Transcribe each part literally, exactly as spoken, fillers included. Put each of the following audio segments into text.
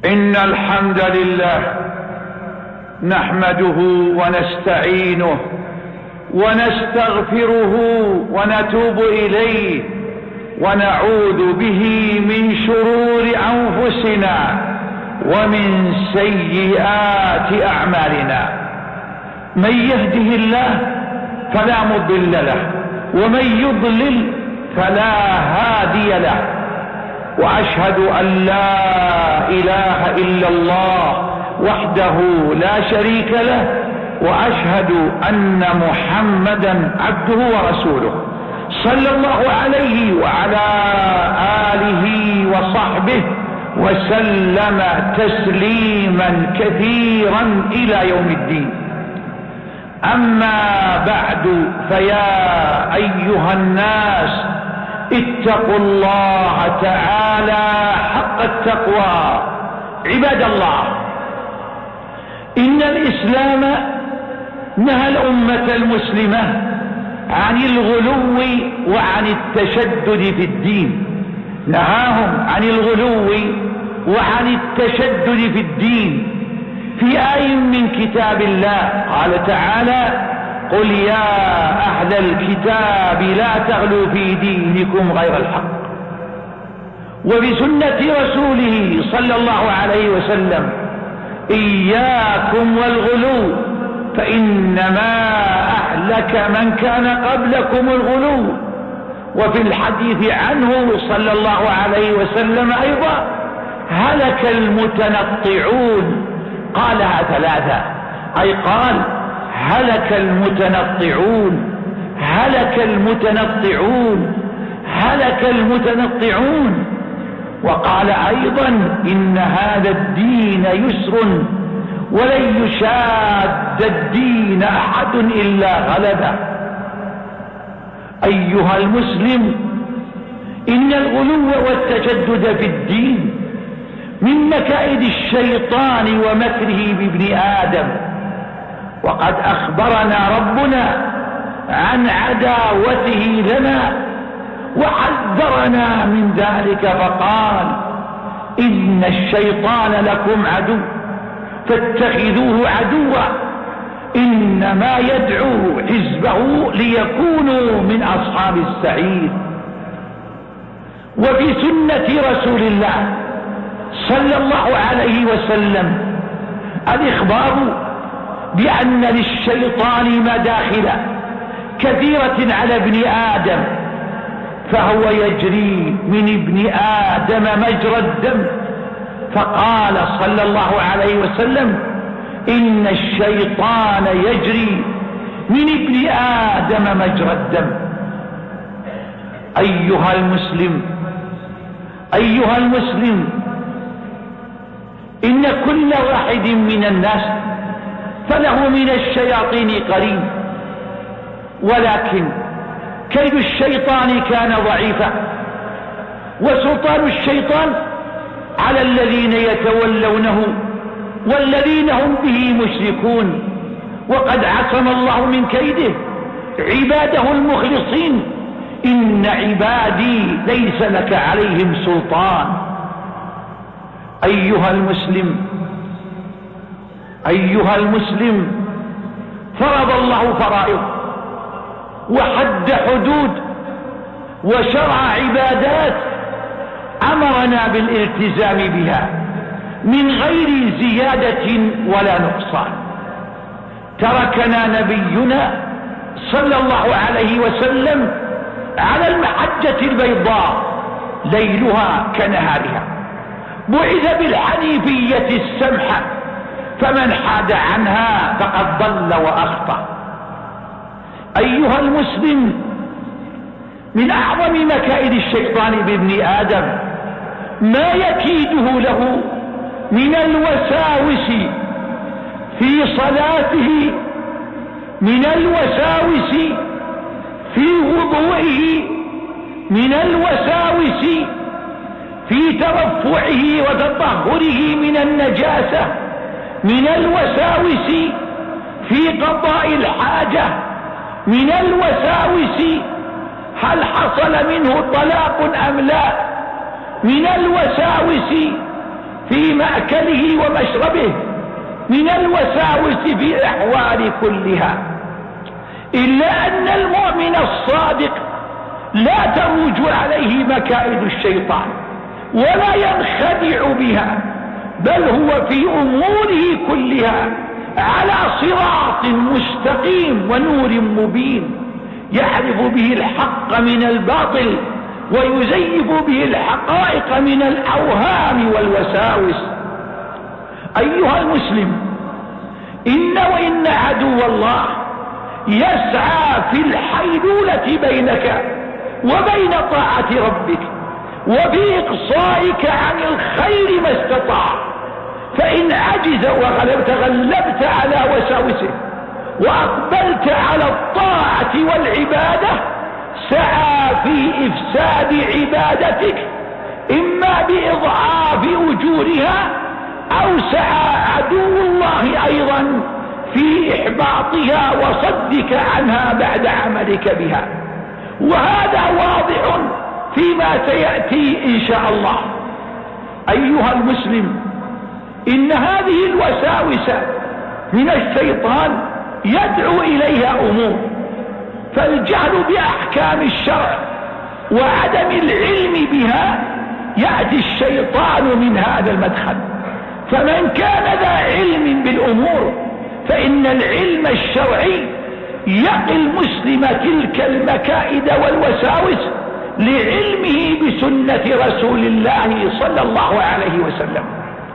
إن الحمد لله نحمده ونستعينه ونستغفره ونتوب إليه ونعوذ به من شرور أنفسنا ومن سيئات أعمالنا. من يهده الله فلا مضل له ومن يضلل فلا هادي له، وأشهد أن لا إله إلا الله وحده لا شريك له، وأشهد أن محمدا عبده ورسوله صلى الله عليه وعلى آله وصحبه وسلم تسليما كثيرا إلى يوم الدين. أما بعد، فيا أيها الناس اتقوا الله تعالى حق التقوى. عباد الله، إن الإسلام نهى الأمة المسلمة عن الغلو وعن التشدد في الدين، نهاهم عن الغلو وعن التشدد في الدين في آية من كتاب الله. قال تعالى: قل يا أهل الكتاب لا تغلوا في دينكم غير الحق. وبسنة رسوله صلى الله عليه وسلم: إياكم والغلو فإنما أهلك من كان قبلكم الغلو. وفي الحديث عنه صلى الله عليه وسلم أيضا: هلك المتنطعون. قالها ثلاثة، أي قال: هلك المتنطعون، هلك المتنطعون، هلك المتنطعون. وقال أيضا: إن هذا الدين يسر ولن يشاد الدين أحد إلا غلبه. أيها المسلم، إن الغلو والتشدد في الدين من مكائد الشيطان ومكره بابن آدم، وقد أخبرنا ربنا عن عداوته لنا وحذرنا من ذلك فقال: إن الشيطان لكم عدو فاتخذوه عدوا إنما يدعو حزبه ليكونوا من أصحاب السعير. وفي سنة رسول الله صلى الله عليه وسلم الإخبار بأن للشيطان مداخل كثيرة على ابن آدم، فهو يجري من ابن آدم مجرى الدم. فقال صلى الله عليه وسلم: إن الشيطان يجري من ابن آدم مجرى الدم. أيها المسلم، أيها المسلم، إن كل واحد من الناس فله من الشياطين قرين، ولكن كيد الشيطان كان ضعيفا، وسلطان الشيطان على الذين يتولونه والذين هم به مشركون. وقد عصم الله من كيده عباده المخلصين: إن عبادي ليس لك عليهم سلطان. أيها المسلم، أيها المسلم، فرض الله فرائض وحد حدود وشرع عبادات أمرنا بالالتزام بها من غير زيادة ولا نقصان. تركنا نبينا صلى الله عليه وسلم على المحجة البيضاء ليلها كنهارها، بعث بالحنيفية السمحة، فمن حاد عنها فقد ضل وأخطأ. أيها المسلم، من أعظم مكائد الشيطان بابن آدم ما يكيده له من الوساوس في صلاته، من الوساوس في وضوئه، من الوساوس في ترفعه وتطهره من النجاسة، من الوساوس في قضاء الحاجة، من الوساوس هل حصل منه طلاق أم لا، من الوساوس في في مأكله ومشربه من الوساوس في الأحوال كلها، إلا أن المؤمن الصادق لا تروج عليه مكائد الشيطان ولا ينخدع بها، بل هو في أموره كلها على صراط مستقيم ونور مبين، يعرف به الحق من الباطل ويزيف به الحقائق من الأوهام والوساوس. أيها المسلم، إن وإن عدو الله يسعى في الحيلولة بينك وبين طاعة ربك وفي إقصائك عن الخير ما استطاع، فإن عجز وغلبت غلبت على وساوسه وأقبلت على الطاعة والعبادة سعى في إفساد عبادتك، إما بإضعاف أجورها أو سعى عدو الله أيضا في إحباطها وصدك عنها بعد عملك بها، وهذا واضح فيما سيأتي إن شاء الله. أيها المسلم، إن هذه الوساوس من الشيطان يدعو إليها أمور، فالجهل بأحكام الشرع وعدم العلم بها يأتي الشيطان من هذا المدخل. فمن كان ذا علم بالأمور فإن العلم الشرعي يقي المسلم تلك المكائد والوساوس لعلمه بسنة رسول الله صلى الله عليه وسلم.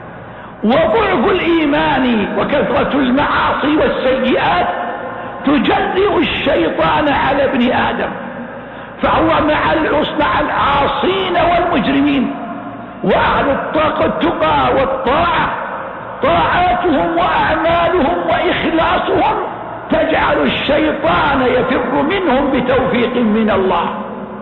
وضعف الإيمان وكثرة المعاصي والسيئات تجرئ الشيطان على ابن آدم، فهو مع مع العاصين والمجرمين، وأهل التقى والطاعة طاعاتهم وأعمالهم وإخلاصهم تجعل الشيطان يفر منهم بتوفيق من الله.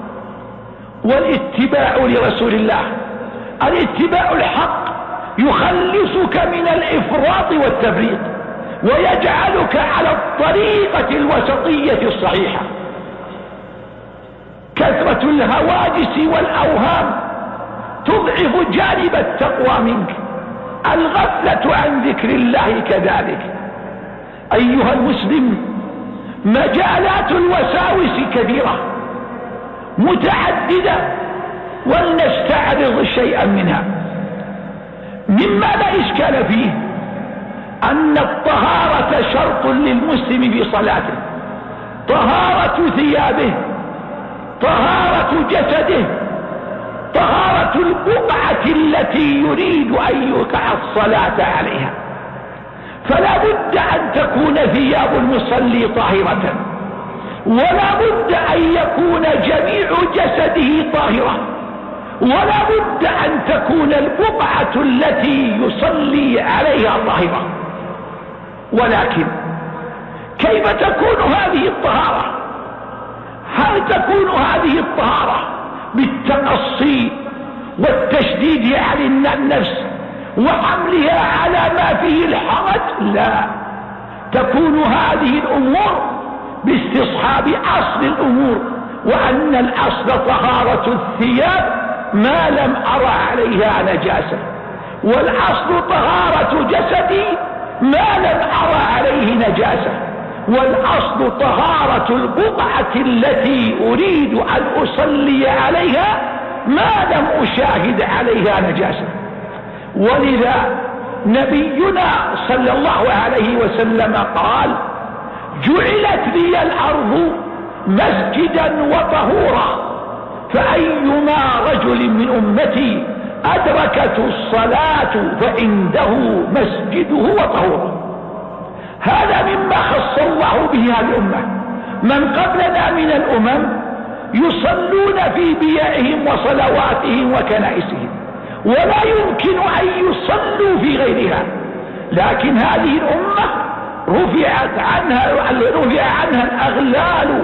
والاتباع لرسول الله، الاتباع الحق يخلصك من الإفراط والتفريط ويجعلك على الطريقة الوسطية الصحيحة. كثرة الهواجس والأوهام تضعف جانب التقوى منك، الغفلة عن ذكر الله كذلك. أيها المسلم، مجالات الوساوس كثيرة متعددة، ولنستعرض شيئا منها. مما لا إشكال فيه أن الطهارة شرط للمسلم في صلاته، طهارة ثيابه، طهارة جسده، طهارة البقعة التي يريد أن يوقع الصلاة عليها. فلا بد أن تكون ثياب المصلي طاهرة، ولا بد أن يكون جميع جسده طاهرة، ولا بد أن تكون البقعة التي يصلي عليها طاهرة. ولكن كيف تكون هذه الطهارة؟ هل تكون هذه الطهارة بالتقصي والتشديد على النفس وحملها على ما فيه الحرج؟ لا، تكون هذه الأمور باستصحاب أصل الأمور، وأن الأصل طهارة الثياب ما لم أرى عليها نجاسة، والأصل طهارة جسدي ما لم أرى عليه نجاسة، والأصل طهارة البقعة التي أريد أن أصلي عليها ما لم أشاهد عليها نجاسة. ولذا نبينا صلى الله عليه وسلم قال: جعلت لي الأرض مسجدا وطهورا، فأيما رجل من أمتي أدركته الصلاة فعنده مسجده وطهوره. هذا مما خص الله به هذه الأمة. من قبلنا من الأمم يصلون في بيائهم وصلواتهم وكنائسهم، ولا يمكن أن يصلوا في غيرها، لكن هذه الأمة رفعت عنها رفع عنها الأغلال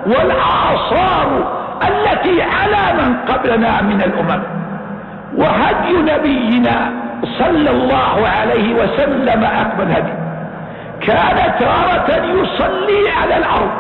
والآثار التي على من قبلنا من الأمم. وهدي نبينا صلى الله عليه وسلم أكمل هدي، كان تارة يصلي على الأرض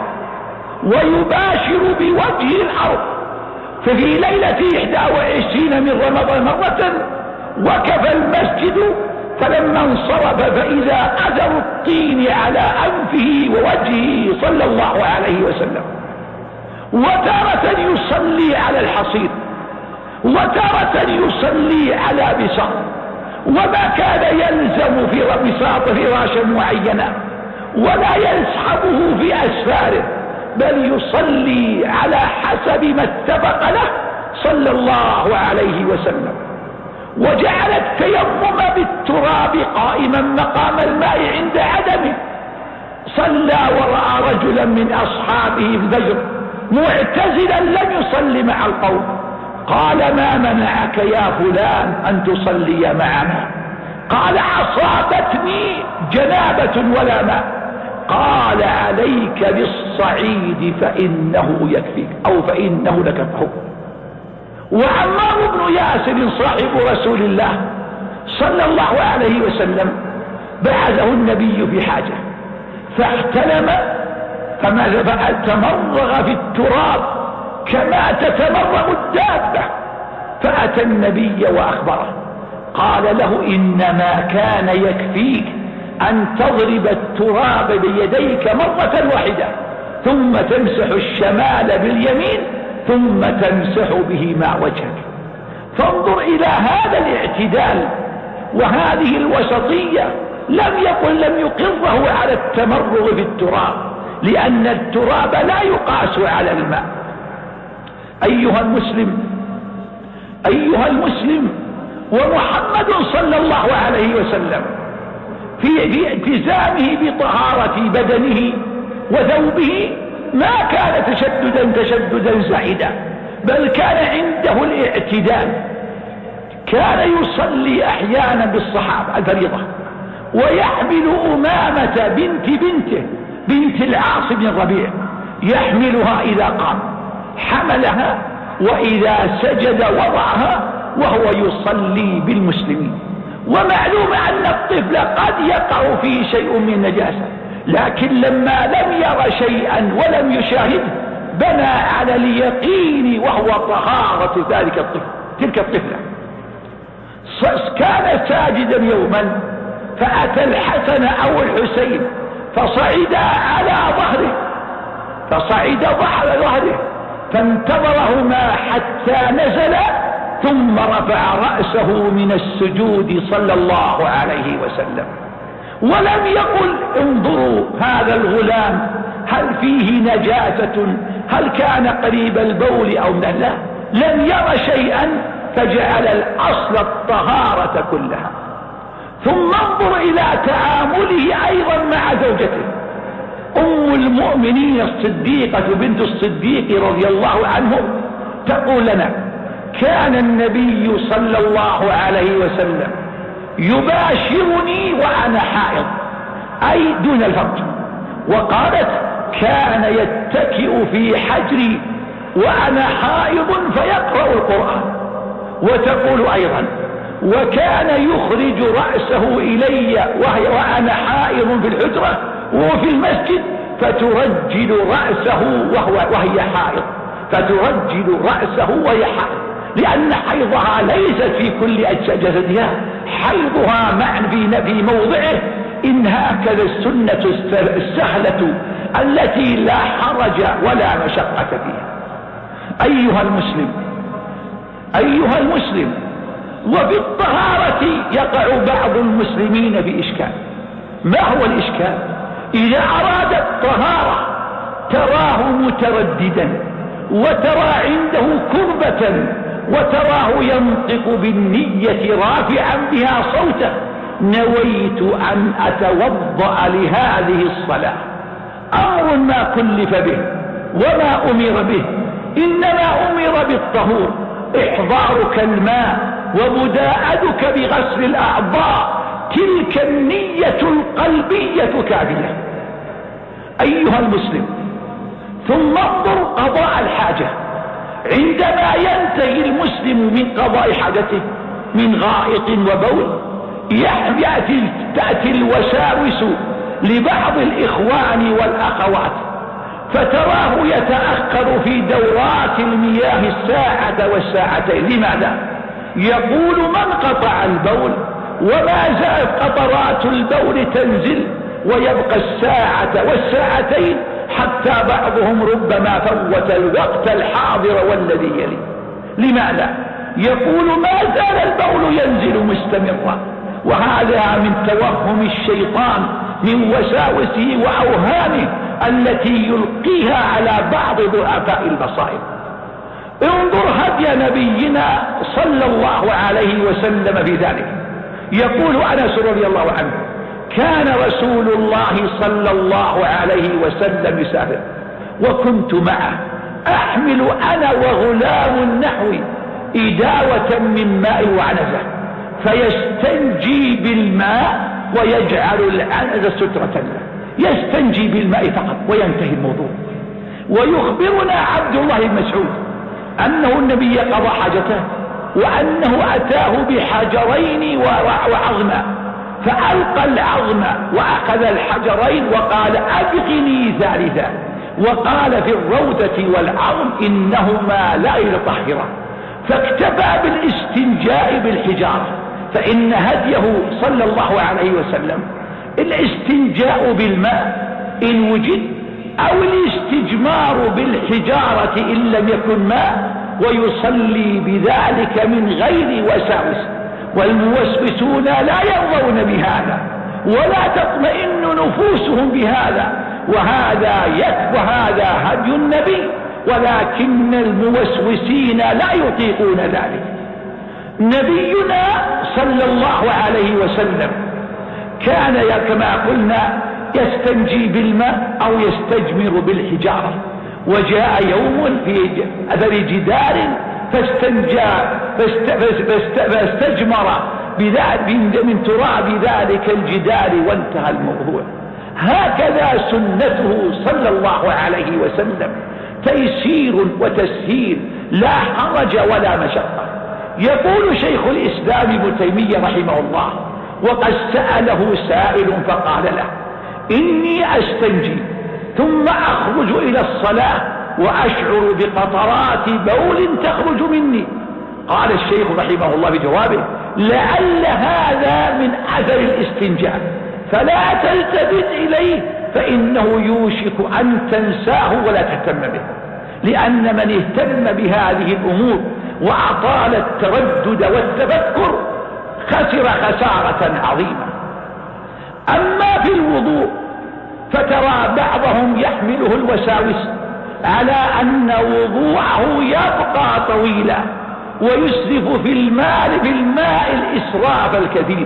ويباشر بوجه الأرض، ففي ليلة إحدى وعشرين من رمضان مرة، وكفى المسجد، فلما انصرف فإذا أثر الطين على أنفه ووجهه صلى الله عليه وسلم. وتارة يصلي على الحصير، وتارة يصلي على بساط، وما كان يلزم في بساط فراشا معينا ولا يسحبه في أسفاره، بل يصلي على حسب ما اتفق له صلى الله عليه وسلم. وجعل التيمم بالتراب قائما مقام الماء عند عدمه. صلى ورأى رجلا من أصحابه في الفجر معتزلا لم يصلي مع القوم، قال ما منعك يا فلان أن تصلي معنا؟ قال أصابتني جنابة ولا ماء. قال عليك بالصعيد فإنه يكفيك، أو فإنه لك حكم. وعمار بن ياسر صاحب رسول الله صلى الله عليه وسلم بعثه النبي في حاجة فاحتلم، فتمرغ في التراب كما تتمرغ الدابة، فأتى النبي وأخبره، قال له إنما كان يكفيك أن تضرب التراب بيديك مرة واحدة ثم تمسح الشمال باليمين ثم تمسح به مع وجهك. فانظر إلى هذا الاعتدال وهذه الوسطية. لم يقل لم يقره على التمرغ في التراب، لأن التراب لا يقاس على الماء. أيها المسلم أيها المسلم ومحمد صلى الله عليه وسلم في التزامه بطهارة بدنه وثوبه ما كان تشددا تشددا زائدا، بل كان عنده الاعتدال. كان يصلي أحيانا بالصحابة الفريضة ويحمل أمامة بنت بنته بنت العاص بن الربيع، يحملها إذا قام حملها، وإذا سجد وضعها، وهو يصلي بالمسلمين. ومعلوم أن الطفل قد يقع فيه شيء من النجاسة، لكن لما لم ير شيئا ولم يشاهده بنى على اليقين وهو طهارة ذلك الطفل تلك الطفلة. كان ساجدا يوما فأتى الحسن أو الحسين فصعد على ظهره فصعد ظهر ظهره فانتظرهما حتى نزل، ثم رفع رأسه من السجود صلى الله عليه وسلم، ولم يقل انظروا هذا الغلام هل فيه نجاسة، هل كان قريب البول أو لا، لم ير شيئا، فجعل الأصل الطهارة كلها. ثم انظر إلى تعامله أيضا مع زوجته أم المؤمنين الصديقة بنت الصديق رضي الله عنه تقول لنا كان النبي صلى الله عليه وسلم يباشرني وأنا حائض، أي دون الفرج، وقالت كان يتكئ في حجري وأنا حائض فيقرأ القرآن. وتقول أيضا وكان يخرج رأسه إلي وهي وأنا حائض في الحجرة وفي المسجد فترجل رأسه وهو وهي حائض فترجل رأسه وهي حائض، لأن حيضها ليست في كل أجزاء جسدها، حيضها معا في موضعه. إن هكذا السنة السهلة التي لا حرج ولا مشقة فيها. أيها المسلم أيها المسلم وفي الطهارة يقع بعض المسلمين في إشكال. ما هو الإشكال؟ إذا أراد الطهارة تراه مترددا، وترى عنده كربة، وتراه ينطق بالنية رافعا بها صوته نويت أن أتوضأ لهذه الصلاة. أمر ما كلف به وما أمر به، إنما أمر بالطهور، إحضارك الماء ومداعدك بغسل الأعضاء، تلك النية القلبية كافية. أيها المسلم ثم انظر قضاء الحاجة. عندما ينتهي المسلم من قضاء حاجته من غائط وبول يأتي تأتي الوساوس لبعض الإخوان والأخوات، فتراه يتأخر في دورات المياه الساعة والساعتين. لماذا؟ يقول من قطع البول وما زالت قطرات البول تنزل ويبقى الساعة والساعتين حتى بعضهم ربما فوت الوقت الحاضر والذي يلي. لماذا؟ يقول ما زال البول ينزل مستمرا، وهذا من توهم الشيطان من وساوسه وأوهامه التي يلقيها على بعض ضعفاء البصائر. انظر هدي نبينا صلى الله عليه وسلم في ذلك. يقول أنس رضي الله عنه كان رسول الله صلى الله عليه وسلم يسافر وكنت معه أحمل أنا وغلام نحوي إداوة من ماء وعنزة فيستنجي بالماء ويجعل العنزة سترة له، يستنجي بالماء فقط وينتهي الموضوع. ويخبرنا عبد الله بن مسعود أنه النبي قضى حاجته وأنه أتاه بحجرين وعظما فألقى العظم وأخذ الحجرين وقال أبقني ثالثا، وقال في الروضة والعظم إنهما لا يطهران، فاكتفى بالاستنجاء بالحجارة. فإن هديه صلى الله عليه وسلم الاستنجاء بالماء إن وجد، أو الاستجمار بالحجارة إن لم يكن ماء، ويصلي بذلك من غير وساوس. والموسوسون لا يرضون بهذا ولا تطمئن نفوسهم بهذا، وهذا وهذا هدي النبي، ولكن الموسوسين لا يطيقون ذلك. نبينا صلى الله عليه وسلم كان كما قلنا يستنجي بالماء أو يستجمر بالحجارة. وجاء يوم في أثر جدار فاستنجى فاستجمر من تراب ذلك الجدار وانتهى الموضوع. هكذا سنته صلى الله عليه وسلم، تيسير وتسهيل، لا حرج ولا مشقة. يقول شيخ الإسلام ابن تيمية رحمه الله وقد سأله سائل فقال له إني أستنجي ثم أخرج إلى الصلاة وأشعر بقطرات بول تخرج مني. قال الشيخ رحمه الله بجوابه لعل هذا من أثر الاستنجاء فلا تلتفت إليه فإنه يوشك أن تنساه ولا تهتم به، لأن من اهتم بهذه الأمور وأطال التردد والتفكر خسر خسارة عظيمة. أما في الوضوء فترى بعضهم يحمله الوساوس على أن وضوءه يبقى طويلا ويسرف في الماء في الماء الإسراف الكثير.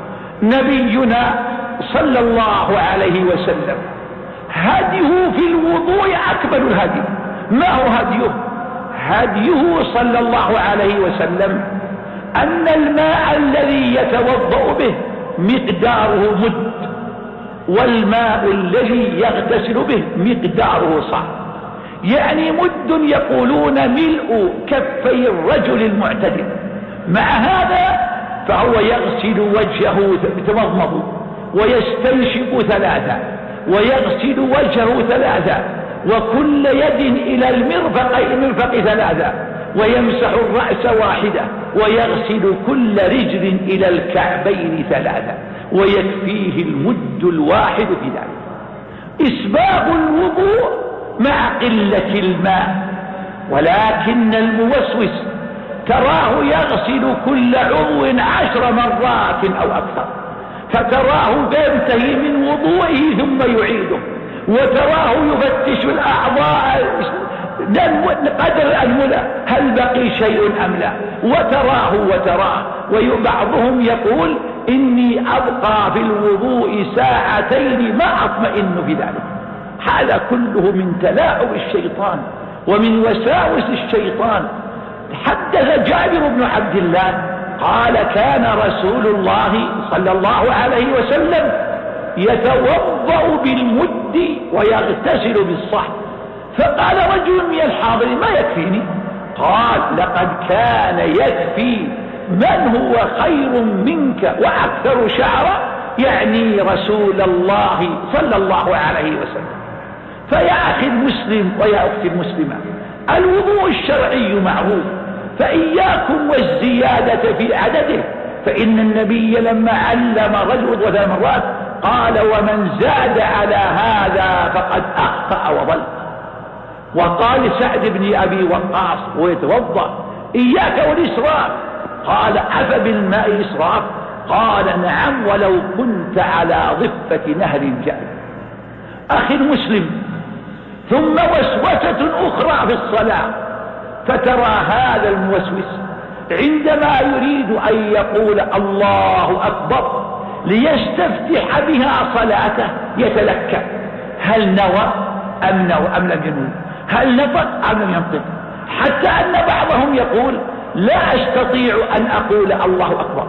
نبينا صلى الله عليه وسلم هديه في الوضوء أكمل الهدي. ما هو هديه؟ هديه صلى الله عليه وسلم أن الماء الذي يتوضأ به مقداره مد، والماء الذي يغتسل به مقداره صاع، يعني مد يقولون ملء كفي الرجل المعتدل. مع هذا فهو يغسل وجهه يتمضمض ويستنشق ثلاثا ويغسل وجهه ثلاثا وكل يد إلى المرفق المرفق ثلاثا ويمسح الرأس واحدة ويغسل كل رجل إلى الكعبين ثلاثا ويكفيه المد الواحد في ذلك. إسباغ الوضوء مع قلة الماء. ولكن الموسوس تراه يغسل كل عضو عشر مرات أو أكثر، فتراه ينتهي من وضوئه ثم يعيده، وتراه يفتش الأعضاء قدر الملأ هل بقي شيء أم لا، وتراه وتراه وبعضهم يقول إني أبقى في الوضوء ساعتين ما أطمئن في ذلك. هذا كله من تلاعب الشيطان ومن وساوس الشيطان. حدث جابر بن عبد الله قال كان رسول الله صلى الله عليه وسلم يتوضأ بالمد ويغتسل بالصحن، فقال رجل من الحاضر ما يكفيني؟ قال لقد كان يكفي من هو خير منك وأكثر شعرا، يعني رسول الله صلى الله عليه وسلم. فيا أخي المسلم ويا أختي المسلمة، الوضوء الشرعي معروف، فإياكم والزيادة في عدده، فإن النبي لما علم رجل ثلاث مرات قال ومن زاد على هذا فقد أخطأ وضل. وقال سعد بن أبي وقاص ويتوضأ إياك والإسراف، قال أفبالماء إسراف؟ قال نعم ولو كنت على ضفة نهر جاري. أخي المسلم، ثم وسوسة أخرى في الصلاة، فترى هذا الموسوس عندما يريد أن يقول الله أكبر ليستفتح بها صلاته يتلكأ، هل نوى أم نوى أم لم ينوي، هل نطق أم لم ينطق، حتى أن بعضهم يقول لا أستطيع أن أقول الله أكبر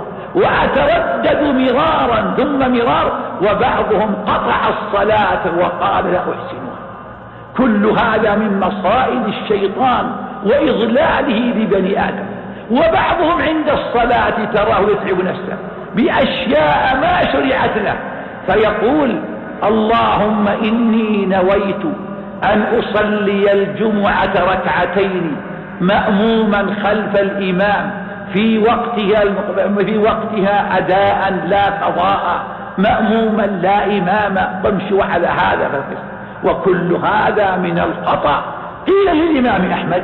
وأتردد مرارا ثم مرار، وبعضهم قطع الصلاة وقال لا أحسنها. كل هذا من مصائد الشيطان وإضلاله لبني آدم. وبعضهم عند الصلاة تراه يتعب نفسه بأشياء ما شرعت له، فيقول اللهم إني نويت أن أصلي الجمعة ركعتين مأموما خلف الإمام في وقتها في وقتها أداء لا قضاء، مأموما لا إماما، وامشوا على هذا فالقسم. وكل هذا من الخطأ. قيل للإمام أحمد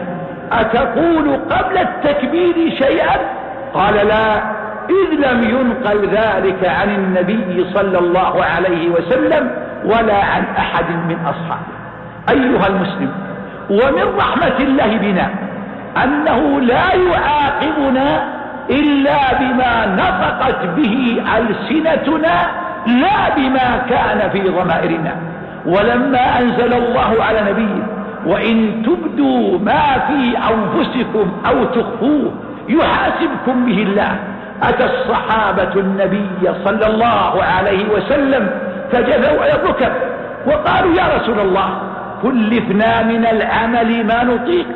أتقول قبل التكبير شيئا؟ قال لا، إذ لم ينقل ذلك عن النبي صلى الله عليه وسلم ولا عن أحد من أصحابه. أيها المسلم، ومن رحمة الله بنا أنه لا يعاقبنا إلا بما نطقت به ألسنتنا لا بما كان في ضمائرنا. ولما أنزل الله على نبيه وإن تبدوا ما في أنفسكم أو تخفوه يحاسبكم به الله، أتى الصحابة النبي صلى الله عليه وسلم فجثوا على الركب وقالوا يا رسول الله كلفنا من العمل ما نطيق،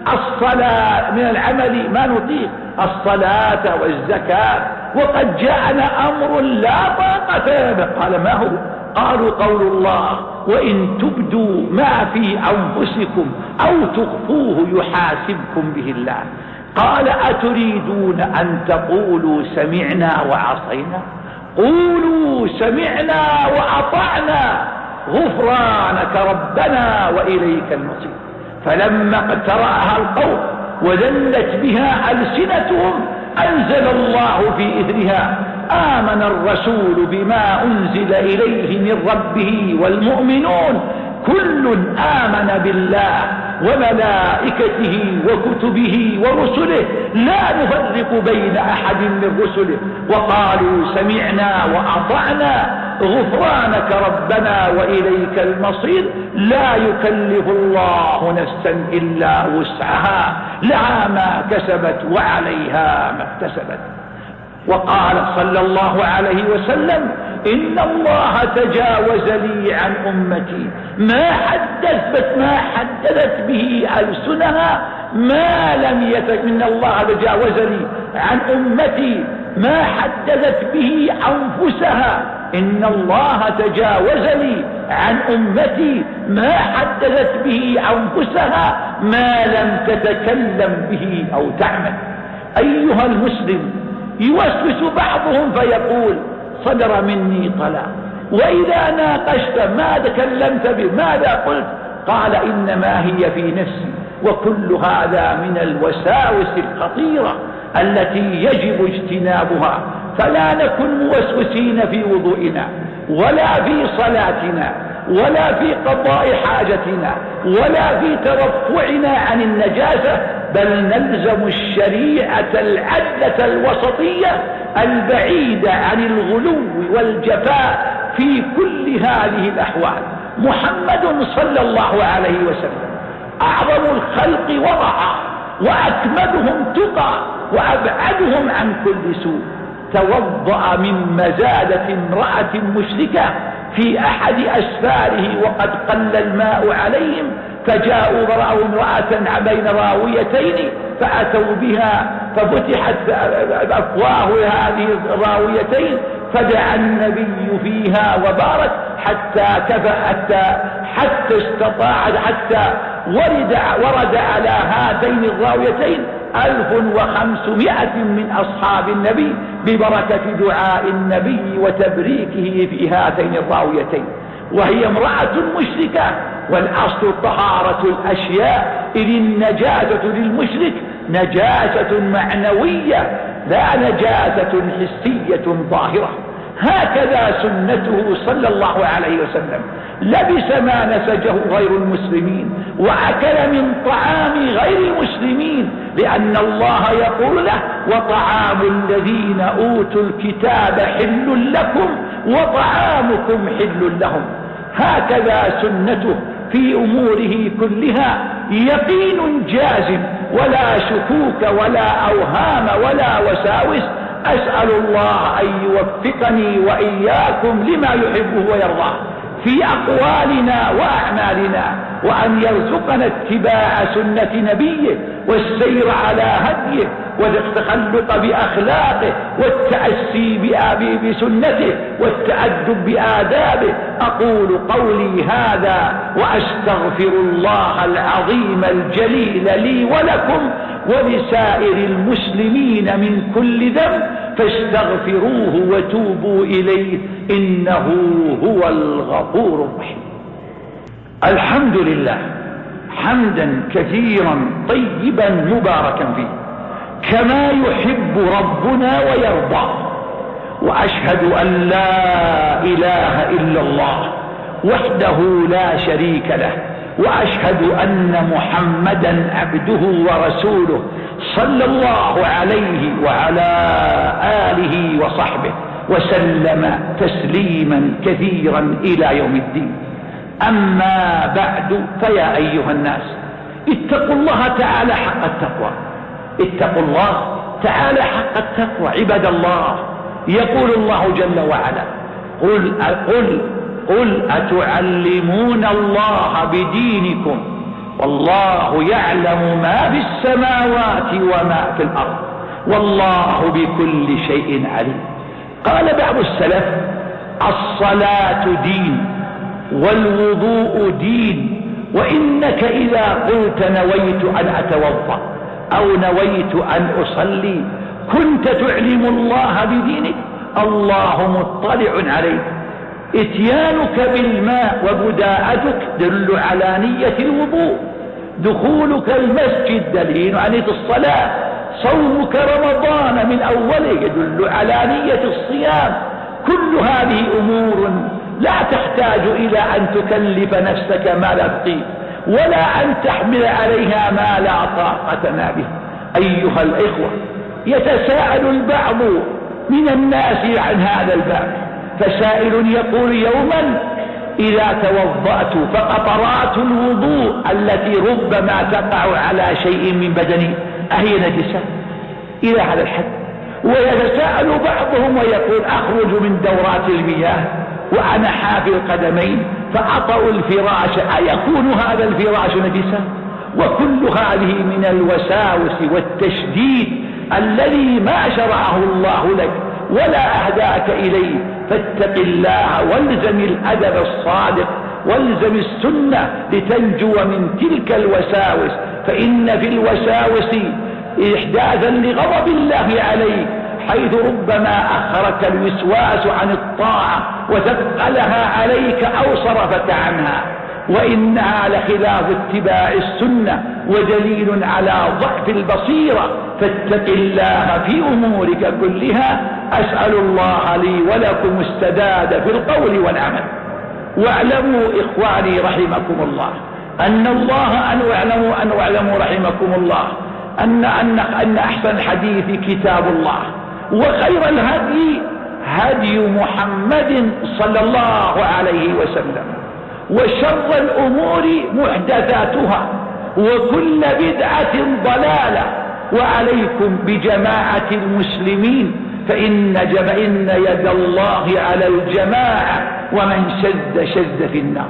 الصلاة من العمل ما نطيق الصلاة والزكاة، وقد جاءنا أمر لا طاقة به. قال ما هو؟ قالوا قول الله وإن تبدوا ما في أنفسكم أو تخفوه يحاسبكم به الله. قال أتريدون أن تقولوا سمعنا وعصينا؟ قولوا سمعنا وأطعنا غفرانك ربنا وإليك المصير. فلما اقترأها القوم وذلت بها ألسنتهم أنزل الله في إثرها آمن الرسول بما أنزل إليه من ربه والمؤمنون كل آمن بالله وملائكته وكتبه ورسله لا نفرق بين أحد من رسله وقالوا سمعنا وأطعنا غفرانك ربنا وإليك المصير. لا يكلف الله نفسا إلا وسعها لها ما كسبت وعليها ما اكتسبت. وقال صلى الله عليه وسلم إن الله تجاوز لي عن أمتي ما حدثت ما حدثت به ألسنها ما لم يتك إن الله تجاوز لي عن أمتي ما حدثت به أنفسها إن الله تجاوز لي عن أمتي ما حدثت به أنفسها ما لم تتكلم به أو تعمل. أيها المسلم، يوسوس بعضهم فيقول صدر مني طلاق، وإذا ناقشت ما تكلمت به ماذا قلت؟ قال إنما هي في نفسي. وكل هذا من الوساوس الخطيرة التي يجب اجتنابها. فلا نكن موسوسين في وضوئنا ولا في صلاتنا ولا في قضاء حاجتنا ولا في ترفعنا عن النجاسة، بل نلزم الشريعة العدلة الوسطية البعيدة عن الغلو والجفاء في كل هذه الأحوال. محمد صلى الله عليه وسلم أعظم الخلق وضعا وأكملهم تقى وأبعدهم عن كل سوء، توضأ من مزادة امرأة مشركة في أحد أسفاره وقد قل الماء عليهم، فجاءوا برأوا امرأة بين راويتين فأتوا بها ففتحت أفواه هذه الراويتين فدعا النبي فيها وبارك حتى كفى حتى حتى استطاع حتى ورد ورد على هاتين الراويتين ألف وخمسمائة من أصحاب النبي ببركة دعاء النبي وتبريكه في هاتين الراويتين. وهي امرأة مشركة، والأصل طهارة الأشياء، إذ النجاسة للمشرك نجاسة معنوية لا نجاسة حسية ظاهرة. هكذا سنته صلى الله عليه وسلم، لبس ما نسجه غير المسلمين، وأكل من طعام غير المسلمين، لأن الله يقول له: وطعام الذين أوتوا الكتاب حل لكم وطعامكم حل لهم. هكذا سنته في أموره كلها، يقين جازم، ولا شكوك ولا أوهام ولا وساوس. أسأل الله أن يوفقني وإياكم لما يحبه ويرضاه في أقوالنا وأعمالنا، وأن يرزقنا اتباع سنة نبيه والسير على هديه والتخلق بأخلاقه والتأسي بسنته والتأدب بآدابه. أقول قولي هذا وأستغفر الله العظيم الجليل لي ولكم ولسائر المسلمين من كل ذنب، فاستغفروه وتوبوا إليه إنه هو الغفور الرحيم. الحمد لله حمدا كثيرا طيبا مباركا فيه كما يحب ربنا ويرضى. وأشهد أن لا إله إلا الله وحده لا شريك له، وأشهد أن محمدا عبده ورسوله صلى الله عليه وعلى آله وصحبه وسلم تسليما كثيرا إلى يوم الدين. أما بعد، فيا أيها الناس، اتقوا الله تعالى حق التقوى. اتقوا الله تعالى حق التقوى عباد الله. يقول الله جل وعلا: قل قل قل أتعلمون الله بدينكم والله يعلم ما في السماوات وما في الأرض والله بكل شيء عليم. قال بعض السلف: الصلاة دين والوضوء دين، وإنك إذا قلت نويت أن أتوضأ أو نويت أن أصلي كنت تعلم الله بدينك، الله مطلع عليك. اتيانك بالماء وبداءتك دل على نية الوضوء، دخولك المسجد دليل على نية الصلاة، صومك رمضان من أوله يدل على نية الصيام. كل هذه أمور لا تحتاج إلى أن تكلف نفسك ما لا تطيق، ولا أن تحمل عليها ما لا طاقة لنا به. أيها الإخوة، يتساءل البعض من الناس عن هذا الباب، فسائل يقول: يوما إذا توضأت فقطرات الوضوء التي ربما تقع على شيء من بدني أهي نجسة إلى هذا الحد؟ ويتساءل بعضهم ويقول: أخرج من دورات المياه وأنا حافي القدمين فأطأ الفراش، أيكون هذا الفراش نجسا؟ وكل هذه من الوساوس والتشديد الذي ما شرعه الله لك ولا أهداك إليه. فاتق الله والزم الأدب الصادق والزم السنة لتنجو من تلك الوساوس، فإن في الوساوس إحداثا لغضب الله عليك، حيث ربما أخرك الوسواس عن الطاعة وثقلها عليك أو صرفك عنها، وإنها لخلاف اتباع السنة ودليل على ضعف البصيرة. فاتق الله في أمورك كلها. أسأل الله لي ولكم السداد في القول والعمل. واعلموا إخواني رحمكم الله أن الله أن اعلموا أن اعلموا رحمكم الله أن أن أن أحسن الحديث كتاب الله، وخير الهدي هدي محمد صلى الله عليه وسلم، وشر الأمور محدثاتها وكل بدعة ضلالة. وعليكم بجماعة المسلمين، فإن إن يد الله على الجماعة، ومن شذ شذ في النار.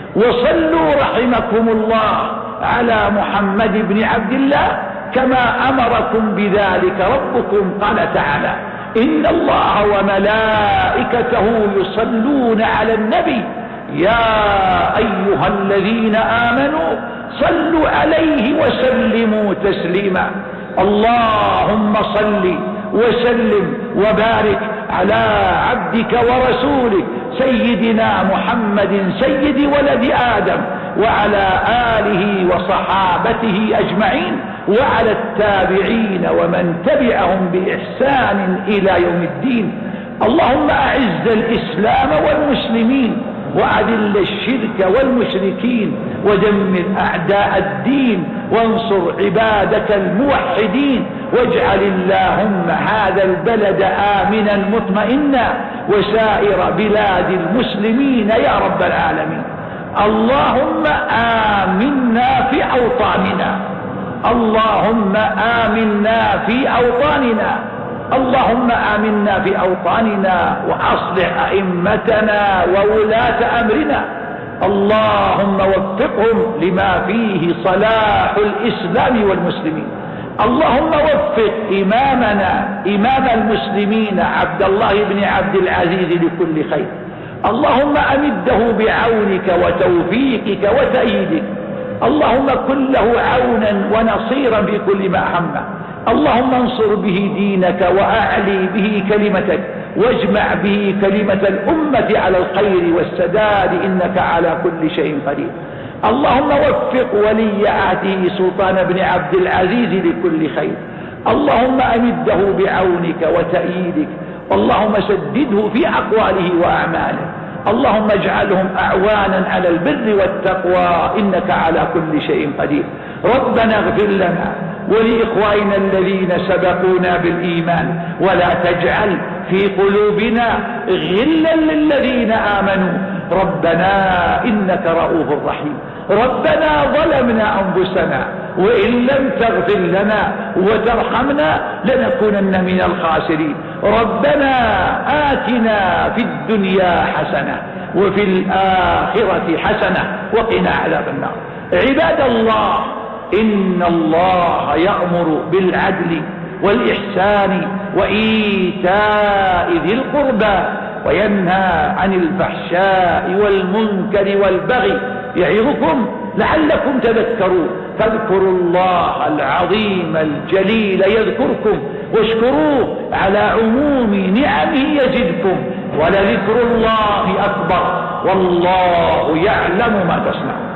وصلوا رحمكم الله على محمد بن عبد الله كما أمركم بذلك ربكم. قال تعالى: إن الله وملائكته يصلون على النبي يا أيها الذين آمنوا صلوا عليه وسلموا تسليما. اللهم صل وسلم وبارك على عبدك ورسولك سيدنا محمد سيد ولد آدم وعلى آله وصحابته أجمعين وعلى التابعين ومن تبعهم بإحسان إلى يوم الدين. اللهم أعز الإسلام والمسلمين وأذل الشرك والمشركين ودمر أعداء الدين وانصر عبادك الموحدين واجعل اللهم هذا البلد آمنا مطمئنا وسائر بلاد المسلمين يا رب العالمين. اللهم آمنا في أوطاننا، اللهم آمنا في أوطاننا، اللهم آمنا في أوطاننا وأصلح أئمتنا وولاة أمرنا. اللهم وفقهم لما فيه صلاح الإسلام والمسلمين. اللهم وفق إمامنا إمام المسلمين عبد الله بن عبد العزيز لكل خير. اللهم أمده بعونك وتوفيقك وتأييدك. اللهم كن له عونا ونصيرا في كل ما همه. اللهم انصر به دينك وأعلي به كلمتك واجمع به كلمة الأمة على الخير والسداد إنك على كل شيء قدير. اللهم وفق ولي عهده سلطان بن عبد العزيز لكل خير. اللهم أمده بعونك وتأييدك. اللهم سدده في أقواله وأعماله. اللهم اجعلهم أعوانا على البر والتقوى إنك على كل شيء قدير. ربنا اغفر لنا ولإخواننا الذين سبقونا بالإيمان ولا تجعل في قلوبنا غلا للذين آمنوا ربنا إنك رؤوف رحيم. ربنا ظلمنا أنفسنا وإن لم تغفر لنا وترحمنا لنكونن من الخاسرين. ربنا آتنا في الدنيا حسنة وفي الآخرة حسنة وقنا عذاب النار. عباد الله، إن الله يأمر بالعدل والإحسان وإيتاء ذي القربى وينهى عن الفحشاء والمنكر والبغي يعظكم لعلكم تذكرون. فاذكروا الله العظيم الجليل يذكركم واشكروه على عموم نعمه يزدكم ولذكر الله أكبر والله يعلم ما تصنعون.